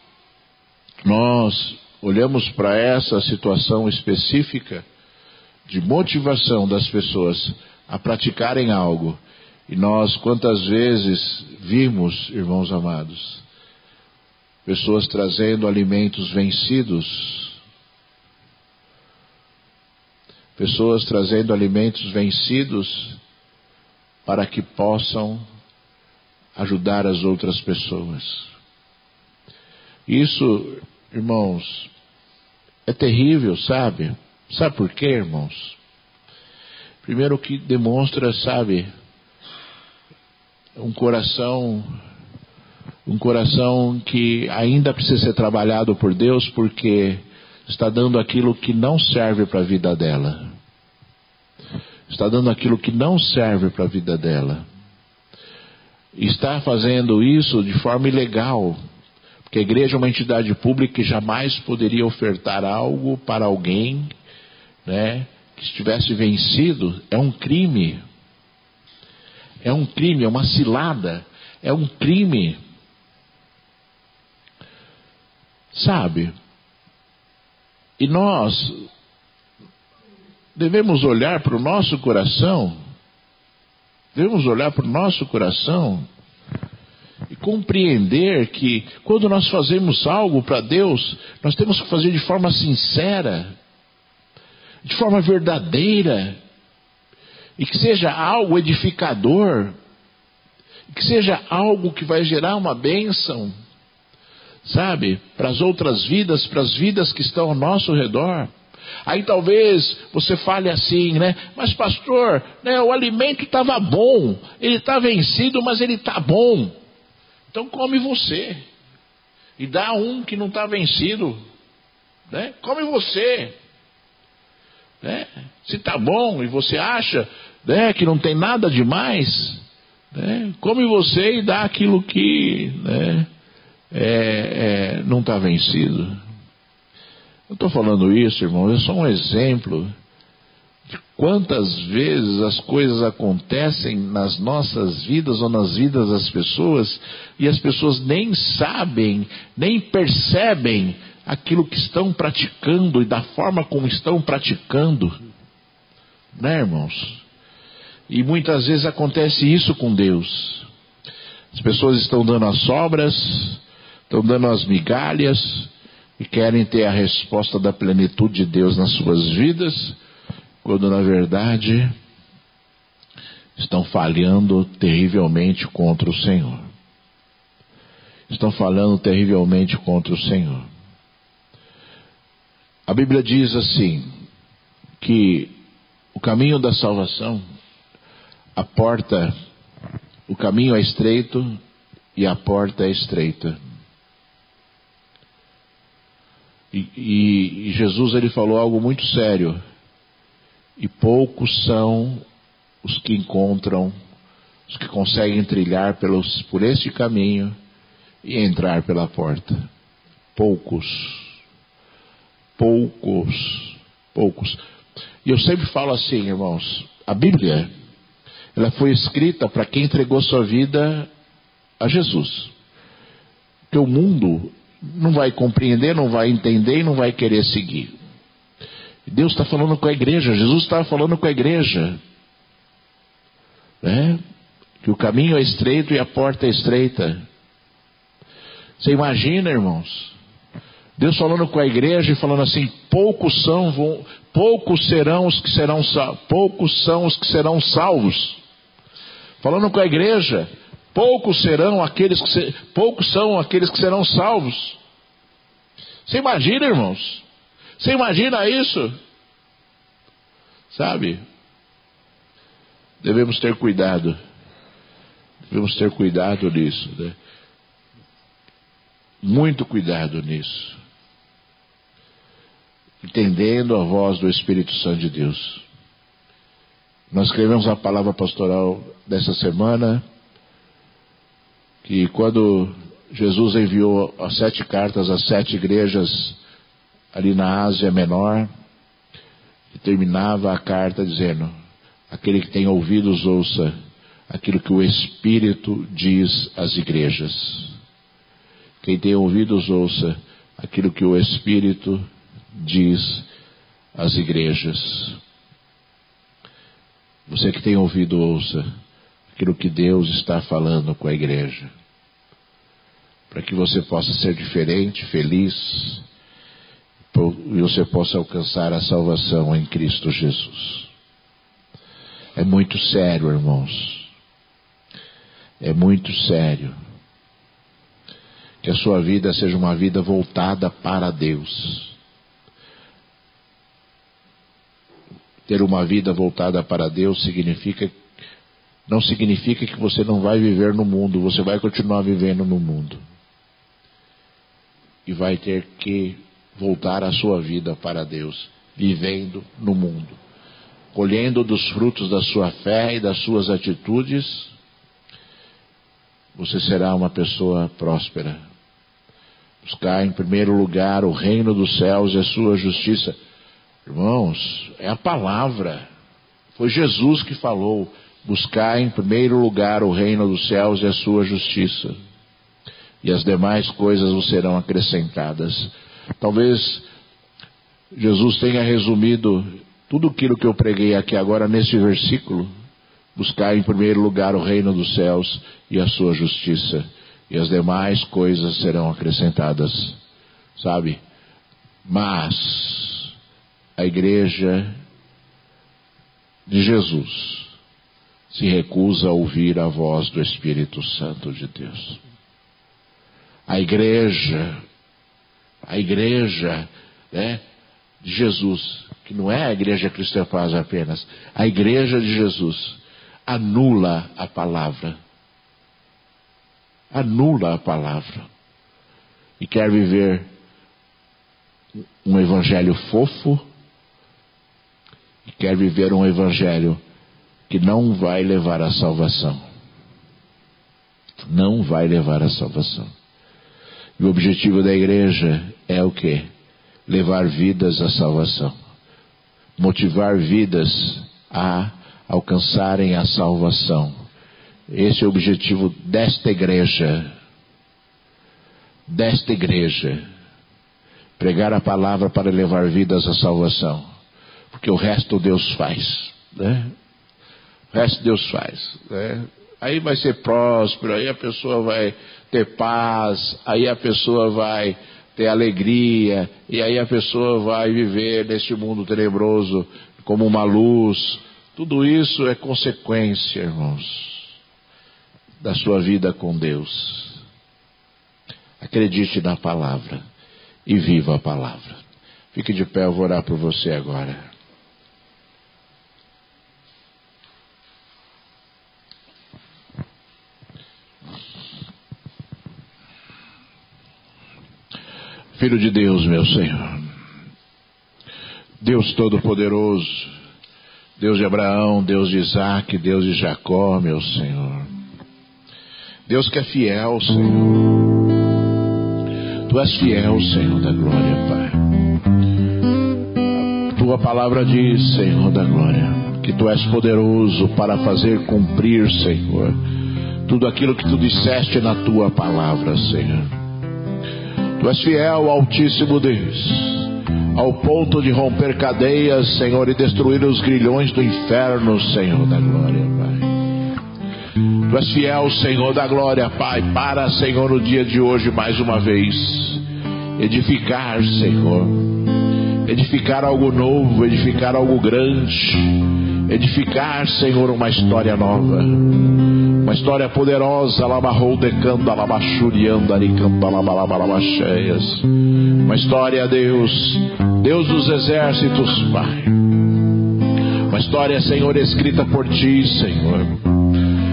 nós olhamos para essa situação específica de motivação das pessoas a praticarem algo. E nós, quantas vezes vimos, irmãos amados, pessoas trazendo alimentos vencidos, pessoas trazendo alimentos vencidos para que possam ajudar as outras pessoas. Isso, irmãos, é terrível, sabe? Sabe por quê, irmãos? Primeiro que demonstra, sabe, um coração, um coração que ainda precisa ser trabalhado por Deus, porque está dando aquilo que não serve para a vida dela. Está dando aquilo que não serve para a vida dela. Está fazendo isso de forma ilegal, porque a igreja é uma entidade pública que jamais poderia ofertar algo para alguém, né, que estivesse vencido. É um crime. É um crime, é uma cilada, é um crime. Sabe? E nós devemos olhar para o nosso coração, devemos olhar para o nosso coração e compreender que quando nós fazemos algo para Deus, nós temos que fazer de forma sincera, de forma verdadeira, e que seja algo edificador, que seja algo que vai gerar uma bênção, sabe, para as outras vidas, para as vidas que estão ao nosso redor. Aí talvez você fale assim, né? Mas pastor, né, o alimento estava bom, ele está vencido, mas ele está bom. Então come você. E dá um que não está vencido, né? Come você. Né? Se está bom e você acha, né, que não tem nada demais, né, come você e dá aquilo que, né, é, é, não está vencido. Eu estou falando isso, irmãos, é só um exemplo de quantas vezes as coisas acontecem nas nossas vidas ou nas vidas das pessoas e as pessoas nem sabem, nem percebem aquilo que estão praticando e da forma como estão praticando, né, irmãos? E muitas vezes acontece isso com Deus. As pessoas estão dando as sobras, estão dando as migalhas e querem ter a resposta da plenitude de Deus nas suas vidas, quando na verdade estão falhando terrivelmente contra o Senhor. Estão falhando terrivelmente contra o Senhor. A Bíblia diz assim, que o caminho da salvação, a porta, o caminho é estreito e a porta é estreita. E, e, e Jesus, ele falou algo muito sério. E poucos são os que encontram, os que conseguem trilhar pelos, por este caminho e entrar pela porta. Poucos. Poucos, poucos. E eu sempre falo assim, irmãos, a Bíblia, ela foi escrita para quem entregou sua vida a Jesus. Porque o mundo não vai compreender, não vai entender e não vai querer seguir. Deus está falando com a igreja, Jesus está falando com a igreja, né? Que o caminho é estreito e a porta é estreita. Você imagina, irmãos, Deus falando com a igreja e falando assim, poucos são, vão, poucos serão os que serão salvos, poucos são os que serão salvos. Falando com a igreja, poucos serão aqueles que se, poucos são aqueles que serão salvos. Você imagina, irmãos? Você imagina isso? Sabe? Devemos ter cuidado. Devemos ter cuidado nisso, né? muito cuidado nisso, entendendo a voz do Espírito Santo de Deus. Nós escrevemos a palavra pastoral dessa semana, que quando Jesus enviou as sete cartas às sete igrejas ali na Ásia Menor, e terminava a carta dizendo: aquele que tem ouvidos ouça aquilo que o Espírito diz às igrejas. Quem tem ouvidos ouça aquilo que o Espírito diz às igrejas. Você que tem ouvido ouça aquilo que Deus está falando com a igreja, para que você possa ser diferente, feliz, e você possa alcançar a salvação em Cristo Jesus. É muito sério, irmãos. É muito sério que a sua vida seja uma vida voltada para Deus. Ter uma vida voltada para Deus significa, não significa que você não vai viver no mundo. Você vai continuar vivendo no mundo. E vai ter que voltar a sua vida para Deus, vivendo no mundo, colhendo dos frutos da sua fé e das suas atitudes. Você será uma pessoa próspera. Buscar em primeiro lugar o reino dos céus e a sua justiça. Irmãos, é a palavra. Foi Jesus que falou: buscar em primeiro lugar o reino dos céus e a sua justiça, e as demais coisas vos serão acrescentadas. Talvez Jesus tenha resumido tudo aquilo que eu preguei aqui agora nesse versículo: buscar em primeiro lugar o reino dos céus e a sua justiça, e as demais coisas serão acrescentadas. Sabe? Mas a igreja de Jesus se recusa a ouvir a voz do Espírito Santo de Deus. A igreja, a igreja, né, de Jesus, que não é a igreja cristã paz apenas, a igreja de Jesus anula a palavra. Anula a palavra. E quer viver um evangelho fofo, e quer viver um evangelho que não vai levar à salvação. Não vai levar à salvação. E o objetivo da igreja é o quê? Levar vidas à salvação. Motivar vidas a alcançarem a salvação. Esse é o objetivo desta igreja. Desta igreja. Pregar a palavra para levar vidas à salvação. Porque o resto Deus faz, né? O resto Deus faz, né? Aí vai ser próspero, aí a pessoa vai ter paz, aí a pessoa vai ter alegria, e aí a pessoa vai viver neste mundo tenebroso como uma luz. Tudo isso é consequência, irmãos, da sua vida com Deus. Acredite na palavra e viva a palavra. Fique de pé, eu vou orar por você agora. Filho de Deus, meu Senhor, Deus Todo-Poderoso, Deus de Abraão, Deus de Isaac, Deus de Jacó, meu Senhor, Deus que é fiel, Senhor, Tu és fiel, Senhor da glória, Pai. Tua palavra diz, Senhor da glória, que Tu és poderoso para fazer cumprir, Senhor, tudo aquilo que Tu disseste na Tua palavra, Senhor. Tu és fiel, Altíssimo Deus, ao ponto de romper cadeias, Senhor, e destruir os grilhões do inferno, Senhor da glória, Pai. Tu és fiel, Senhor da glória, Pai, para, Senhor, no dia de hoje, mais uma vez, edificar, Senhor, edificar algo novo, edificar algo grande, edificar, Senhor, uma história nova, uma história poderosa, labarrou decando, alabachuriando, aricando, alabalabalabaxeias. Uma história, Deus, Deus dos exércitos, Pai. Uma história, Senhor, escrita por Ti, Senhor.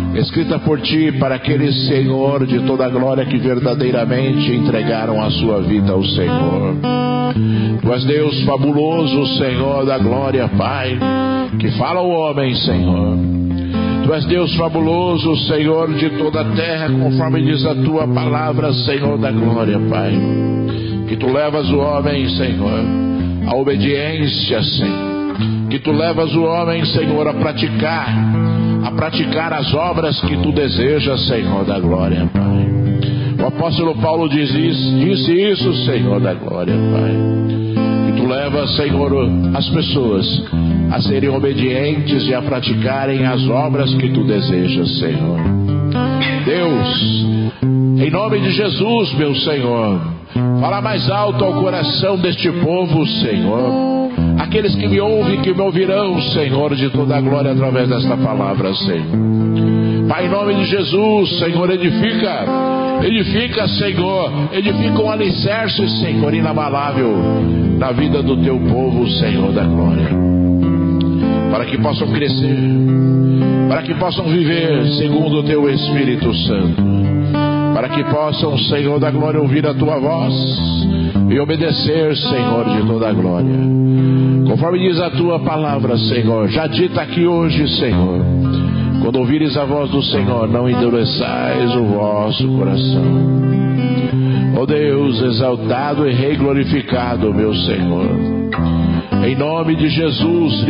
escrita por Ti para aqueles, Senhor, de toda a glória que verdadeiramente entregaram a sua vida ao Senhor. Tu és Deus fabuloso, Senhor da glória, Pai, que fala o homem, Senhor. Tu és Deus fabuloso, Senhor, de toda a terra, conforme diz a Tua palavra, Senhor da glória, Pai. Que Tu levas o homem, Senhor, à obediência, Senhor. Que Tu levas o homem, Senhor, a praticar, a praticar as obras que Tu desejas, Senhor da glória, Pai. O apóstolo Paulo diz isso, disse isso, Senhor da glória, Pai. Que Tu levas, Senhor, as pessoas a serem obedientes e a praticarem as obras que Tu desejas, Senhor. Deus, em nome de Jesus, meu Senhor, fala mais alto ao coração deste povo, Senhor. Aqueles que me ouvem, que me ouvirão, Senhor, de toda a glória através desta palavra, Senhor. Pai, em nome de Jesus, Senhor, edifica, edifica, Senhor, edifica um alicerce, Senhor, inabalável na vida do Teu povo, Senhor da glória, para que possam crescer, para que possam viver segundo o Teu Espírito Santo, para que possam, Senhor da glória, ouvir a Tua voz e obedecer, Senhor, de toda a glória, conforme diz a Tua palavra, Senhor, já dita aqui hoje, Senhor. Quando ouvires a voz do Senhor, não endureçais o vosso coração. Ó Deus, exaltado e rei glorificado, meu Senhor, em nome de Jesus,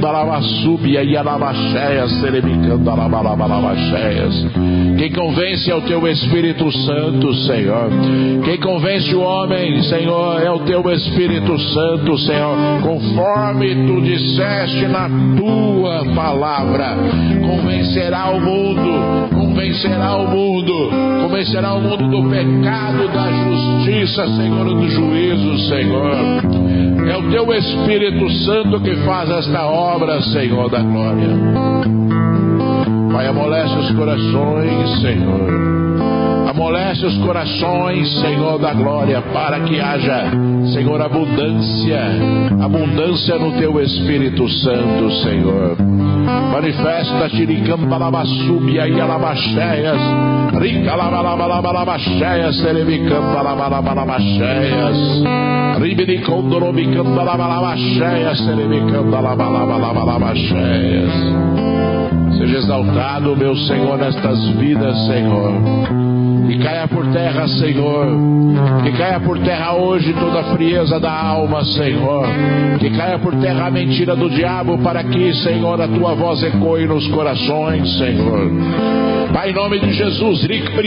quem convence é o Teu Espírito Santo, Senhor. Quem convence o homem, Senhor, é o Teu Espírito Santo, Senhor, conforme Tu disseste na Tua palavra. Convencerá o mundo, convencerá o mundo, convencerá o mundo do pecado, da justiça, Senhor, do juízo, Senhor. É o Teu Espírito Santo que faz esta obra, Senhor da glória. Pai, amolece os corações, Senhor. Amolece os corações, Senhor da glória, para que haja, Senhor, abundância, abundância no Teu Espírito Santo, Senhor. Manifesta-te, Ricambalabasubia e Alabacheias, Ricalabalabalabalabacheias, Serebicambalabalabalabacheias, Ribiricondorobicambalabalabalabacheias, Serebicambalabalabalabacheias. Seja exaltado, meu Senhor, nestas vidas, Senhor. Que caia por terra, Senhor. Que caia por terra hoje toda a frieza da alma, Senhor. Que caia por terra a mentira do diabo, para que, Senhor, a Tua voz ecoe nos corações, Senhor. Pai, em nome de Jesus,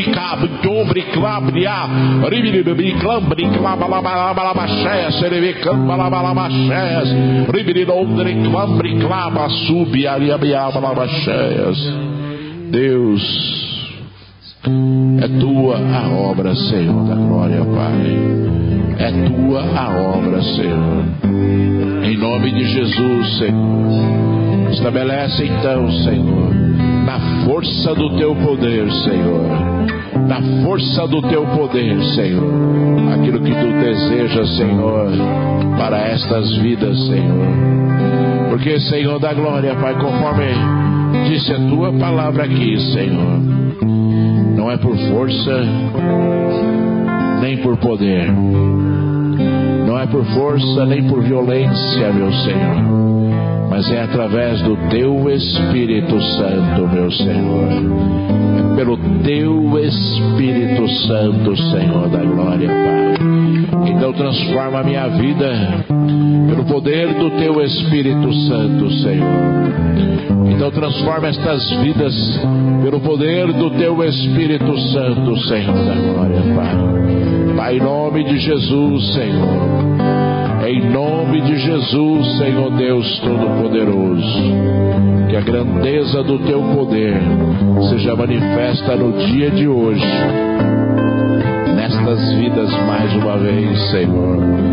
Deus, é Tua a obra, Senhor da glória, Pai. É Tua a obra, Senhor. Em nome de Jesus, Senhor, estabelece então, Senhor, na força do Teu poder, Senhor, na força do Teu poder, Senhor, aquilo que Tu desejas, Senhor, para estas vidas, Senhor. Porque, Senhor da glória, Pai, conforme disse a Tua palavra aqui, Senhor, não é por força nem por poder, não é por força nem por violência, meu Senhor, mas é através do Teu Espírito Santo, meu Senhor. É pelo Teu Espírito Santo, Senhor da glória, Pai. Então transforma a minha vida pelo poder do Teu Espírito Santo, Senhor. Então transforma estas vidas pelo poder do Teu Espírito Santo, Senhor da glória, Pai. Pai, em nome de Jesus, Senhor. Em nome de Jesus, Senhor Deus Todo-Poderoso, que a grandeza do Teu poder seja manifesta no dia de hoje, nestas vidas mais uma vez, Senhor. Que a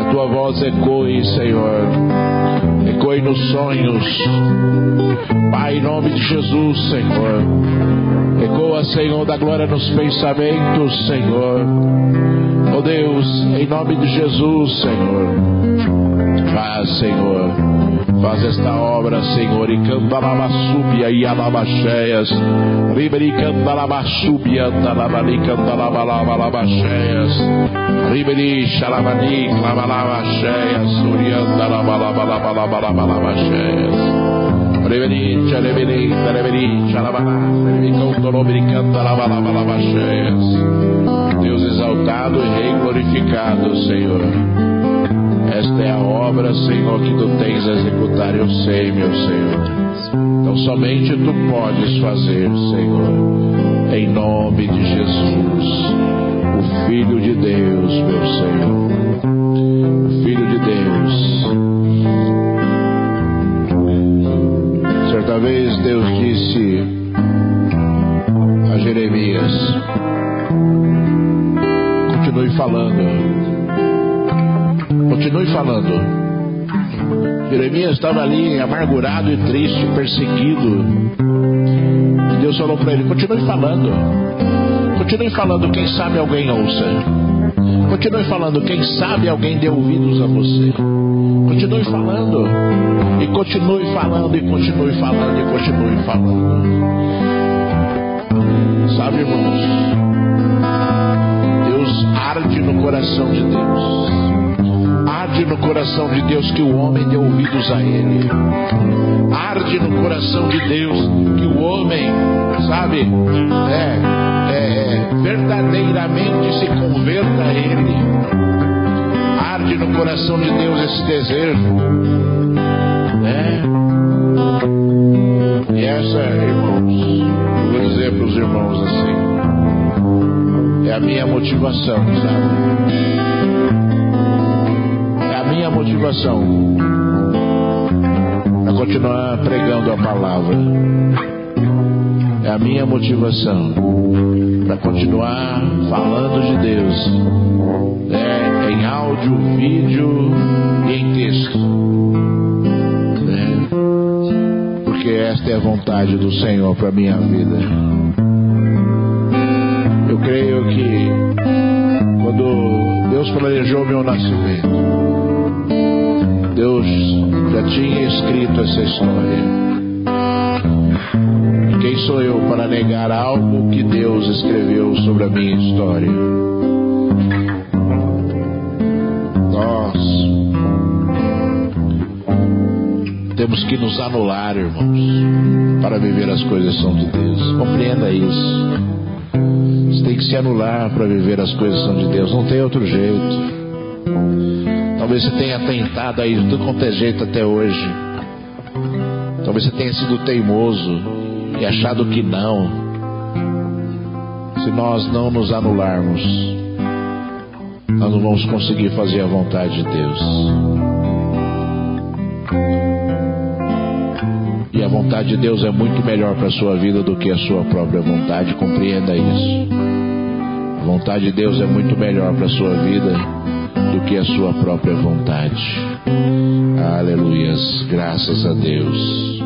a tua voz ecoe, Senhor, ecoe nos sonhos, Pai, em nome de Jesus, Senhor. Ecoa, Senhor, da glória nos pensamentos, Senhor. Oh Deus, em nome de Jesus, Senhor, faz, Senhor, faz esta obra, Senhor, e canta labasúbia e alabacheias, riberi canta labasúbia, talabali canta labalabacheias, riberi xalabani, labalabacheias, urianda labalabalabalabacheias. Riberi, xaleberi, xaleberi, xalabalá, riberi canta loberi canta labalabacheias. Deus exaltado e rei glorificado, Senhor. Esta é a obra, Senhor, que tu tens a executar, eu sei, meu Senhor. Então somente tu podes fazer, Senhor, em nome de Jesus, o Filho de Deus, meu Senhor, o Filho de Deus. Certa vez Deus disse a Jeremias: continue falando. Continue falando. Jeremias estava ali amargurado e triste, perseguido. E Deus falou para ele: continue falando. Continue falando, quem sabe alguém ouça. Continue falando, quem sabe alguém dê ouvidos a você. Continue falando. E continue falando, e continue falando, e continue falando. Sabe, irmãos, Deus arde no coração de Deus. Arde no coração de Deus que o homem dê ouvidos a Ele. Arde no coração de Deus que o homem, sabe, é, é, é, verdadeiramente se converta a Ele. Arde no coração de Deus esse desejo, né? E essa, irmãos, eu vou dizer para os irmãos assim, é a minha motivação, sabe? Minha motivação é continuar pregando a palavra. É a minha motivação para continuar falando de Deus, né? Em áudio, vídeo e em texto, né? Porque esta é a vontade do Senhor para minha vida. Eu creio que quando Deus planejou meu nascimento, Deus já tinha escrito essa história. Quem sou eu para negar algo que Deus escreveu sobre a minha história? Nós temos que nos anular, irmãos, para viver as coisas que são de Deus. Compreenda isso. Você tem que se anular para viver as coisas que são de Deus. Não tem outro jeito. Talvez você tenha tentado aí de tudo quanto é jeito até hoje. Talvez você tenha sido teimoso e achado que não. Se nós não nos anularmos, nós não vamos conseguir fazer a vontade de Deus. E a vontade de Deus é muito melhor para a sua vida do que a sua própria vontade. Compreenda isso. A vontade de Deus é muito melhor para a sua vida do que a sua própria vontade. Aleluias, graças a Deus.